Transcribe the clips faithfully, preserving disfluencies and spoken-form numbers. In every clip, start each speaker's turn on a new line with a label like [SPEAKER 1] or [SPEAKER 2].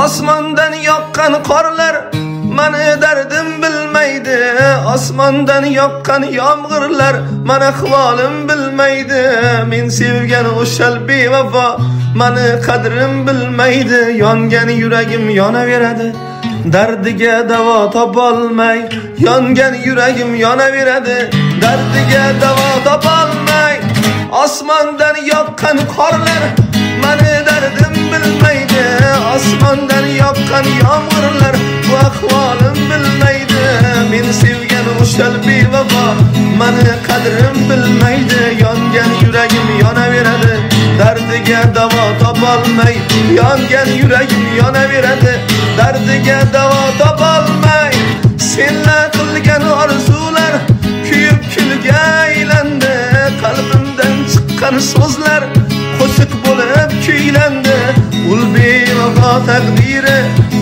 [SPEAKER 1] Osmondan yoqqan qorlar mani dardim bilmaydi. Osmondan yoqqan yomg'irlar mani ahvolim bilmaydi. Men sevgan o'shal bevafo mani qadrim bilmaydi. Yongan yuragim yonaveradi, dardiga davo topolmay. Yongan yuragim yonaveradi, dardiga davo topolmay. Osmondan yoqqan qorlar mani dardim bilmaydi. Osmondan yoqqan yomg'irlar bu ahvolim bilmaydi. Men sevgan o'shal bevafo mani qadrim bilmaydi. Yongan yuragim yonaveradi, dardiga davo topolmay. Yongan yuragim yonaveradi, dardiga davo topolmay. Senlar qilgan orzular kuyib kulga aylandi. Qalbimdan chiqqan so'zlar qo'shiq bo'lib kuylandi. Ul bevafo taqdiri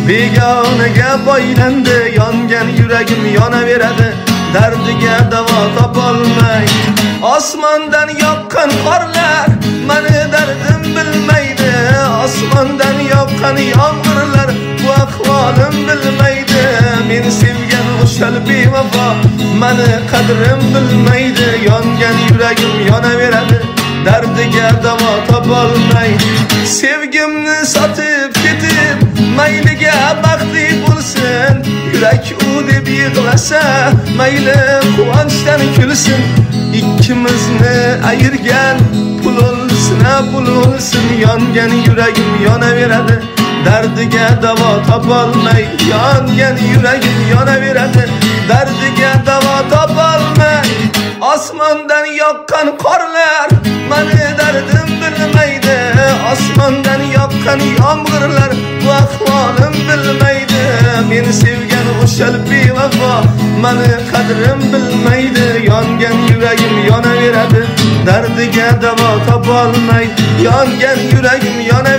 [SPEAKER 1] begonaga boylandi. Yongan yuragim yonaveradi, dardiga davo topolmay. Osmondan yoqqan qorlar mani dardim bilmaydi. Osmondan yoqqan yomg'irlar bu ahvolim bilmaydi. Men sevgan o'shal bevafo mani qadrim bilmaydi. Yongan yuragim yonaveradi, dardiga davo topolmay. Sevgimni sotib ketib mayliga baxtli bo'lsin. Yurak u deb yig'lasa mayli quvonchdan kulsin. Ikkimizni ayirgan pul olsin, pul olsin. Yongan yuragim yonaveradi, dardiga davo topolmay. Yongan yuragim yonaveradi, dardiga davo topolmay. Osmondan yoqqan qorlar mani dardim bilmaydi. Osmondan yoqqan yomg'irlar bu ahvolim bilmaydi. Meni sevgan o'shal bevafo mani qadrim bilmaydi. Yongan yuragim yonaveradi, dardiga davo topolmay. Yongan yuragim yonaveradi.